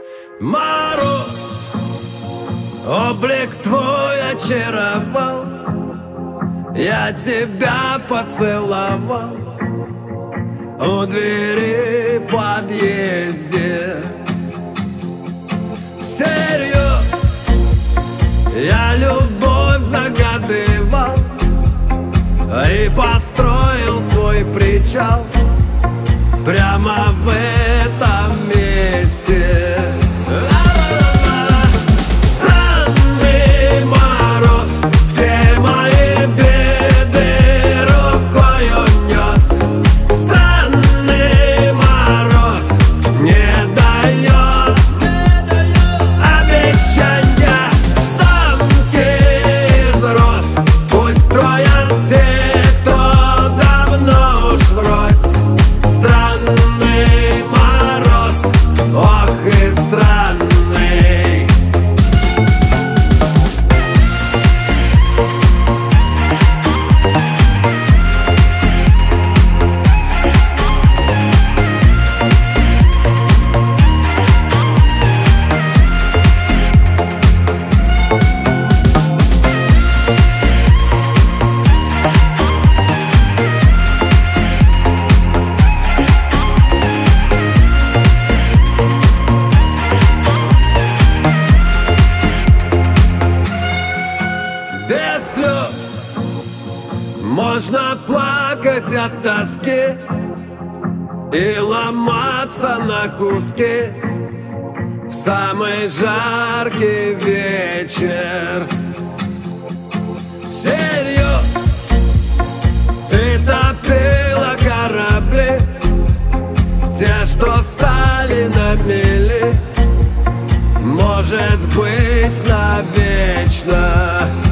Мороз, облик твой очаровал, я тебя поцеловал у двери в подъезде. Всерьез я любовь загадывал и построил свой причал прямо в этом месте. Странный мороз все мои беды рукой унес. Странный мороз не дает обещания. Замки из роз пусть строят те, кто давно уж врозь. Странный мороз, ох и странный. Без слез можно плакать от тоски и ломаться на куски в самый жаркий вечер. Всерьез ты топила корабли, те, что встали на мели, может быть, навечно.